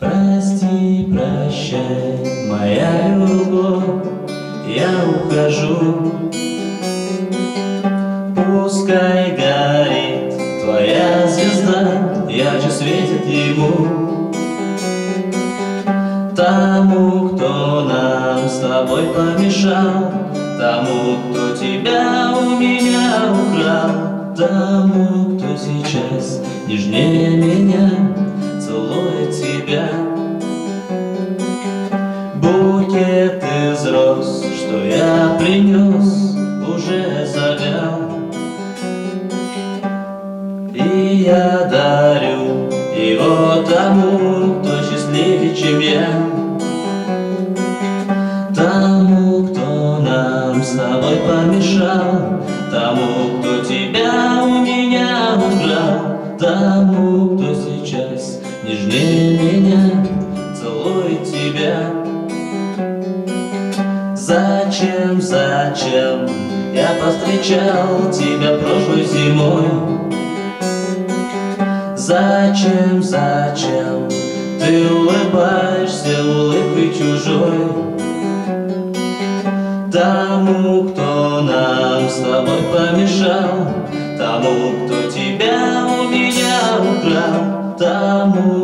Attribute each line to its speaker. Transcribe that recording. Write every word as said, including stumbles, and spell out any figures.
Speaker 1: Прости, прощай, моя любовь, я ухожу. Пускай горит твоя звезда, ярче светит ему. Тому, кто нам с тобой помешал, тому, кто тебя у меня украл, тому, кто сейчас нежнее меня целует тебя. Букет из роз, что я принес, уже завял, и я дарю его тому, кто счастливее, чем я. Тому, кто нам с тобой помешал, тому, кто тебя у меня украл, тому, кто сейчас нежнее меня целует тебя. Зачем, зачем я повстречал тебя прошлой зимой? Зачем, зачем ты улыбаешься улыбкой чужой? Тому, кто нам с тобой помешал, тому, кто тебя у меня украл, тому,